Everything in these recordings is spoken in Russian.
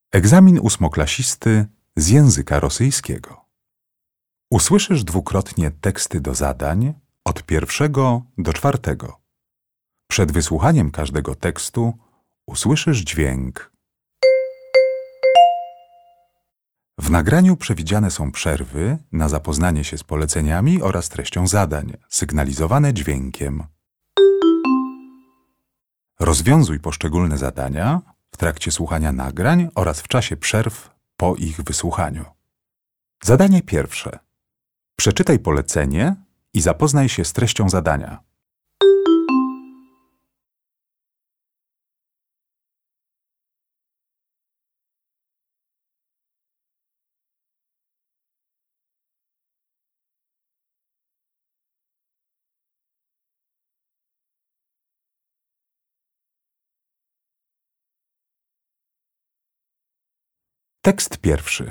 Egzamin ósmoklasisty z języka rosyjskiego. Usłyszysz dwukrotnie teksty do zadań od 1 do 4. Przed wysłuchaniem każdego tekstu usłyszysz dźwięk. W nagraniu przewidziane są przerwy na zapoznanie się z poleceniami oraz treścią zadań, sygnalizowane dźwiękiem. Rozwiązuj poszczególne zadania w trakcie słuchania nagrań oraz w czasie przerw po ich wysłuchaniu. Zadanie pierwsze. Przeczytaj polecenie i zapoznaj się z treścią zadania. Tekst pierwszy.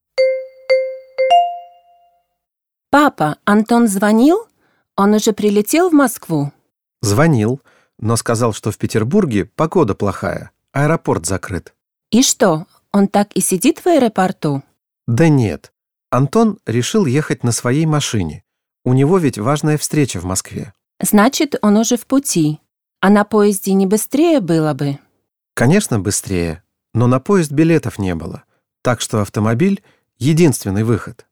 Папа, Антон звонил? Он уже прилетел в Москву? Звонил, но сказал, что в Петербурге погода плохая, аэропорт закрыт. И что, он так и сидит в аэропорту? Да нет, Антон решил ехать на своей машине. У него ведь важная встреча в Москве. Значит, он уже в пути. А на поезде не быстрее было бы? Конечно, быстрее, но на поезд билетов не было, так что автомобиль — единственный выход.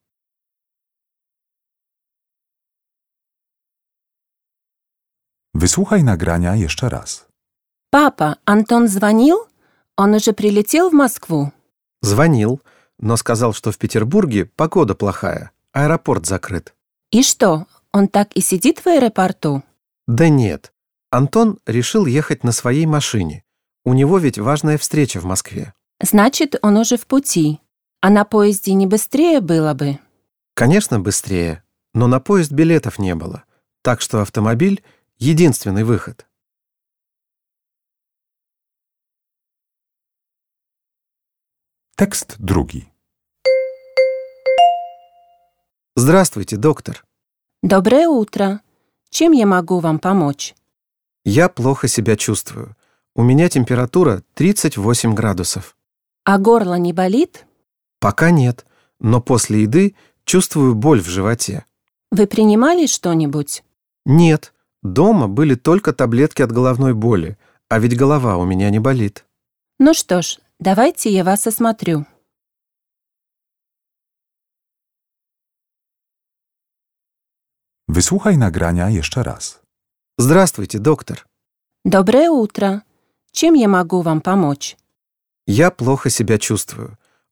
Wysłuchaj nagrania jeszcze raz. Папа, Антон звонил? Он уже прилетел в Москву? Звонил, но сказал, что в Петербурге погода плохая, аэропорт закрыт. И что, он так и сидит в аэропорту? Да нет, Антон решил ехать на своей машине. У него ведь важная встреча в Москве. Значит, он уже в пути. А на поезде не быстрее было бы? Конечно, быстрее, но на поезд билетов не было, так что автомобиль — единственный выход. Tekst drugi. Здравствуйте, доктор. Доброе утро. Чем я могу вам помочь? Я плохо себя чувствую. У меня температура 38 градусов. А горло не болит? Пока нет, но после еды чувствую боль в животе. Вы принимали что-нибудь? Нет, дома были только таблетки от головной боли, а ведь голова у меня не болит. Ну что ж, давайте я вас осмотрю. Wysłuchaj nagrania jeszcze raz. Здравствуйте, доктор. Доброе утро. Чем я могу вам помочь? Я плохо себя чувствую.